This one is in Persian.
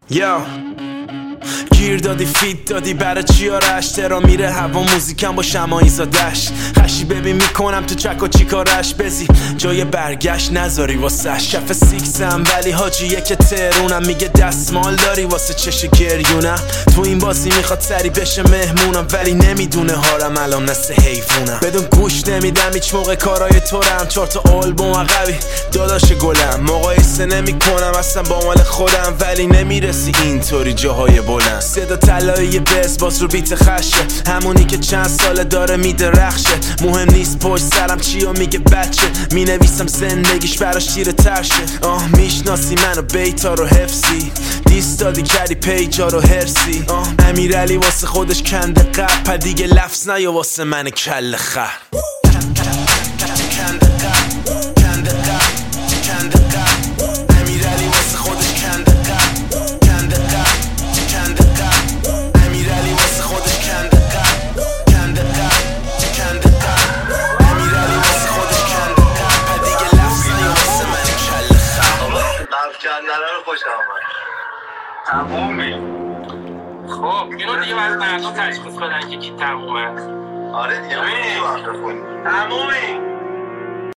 یا گیر دادی فیت دادی برای چی آرش ترا میره هوا موزیکم با شمایی زادش خشی ببین میکنم تو چک و چی کارش بزی جای برگشت نذاری واسه شف سیکسم ولی حاجیه که ترونم میگه دستمال داری واسه چش گریونم تو این بازی میخواد سری بشه مهمونم ولی نمیدونه هارم الان مثل حیوونم بدون گوش نمیدم هیچ موقع کارای تورم 4 تا آلبوم عقبی داداش گلم مقایسه نمیکنم اصلا با مال خودم ولی نمیرسی اینطوری جاهای بلند صدا طلایی بس باز رو بیت خشه همونی که چند ساله داره میدرخشه مهم نیست پشت سرم چیو میگه بچه مینویسم زندگیش براش تیره ترشه میشناسی منو بیتا رو حفظی دیستادی کردی پیجا رو هرسی امیرعلی واسه خودش کنده قب دیگه لفظ نیا واسه من کل خر تمومی. خب اینو دیگه باید مردم تشخیص بدن که کی تمومه. آره دیگه تمومی.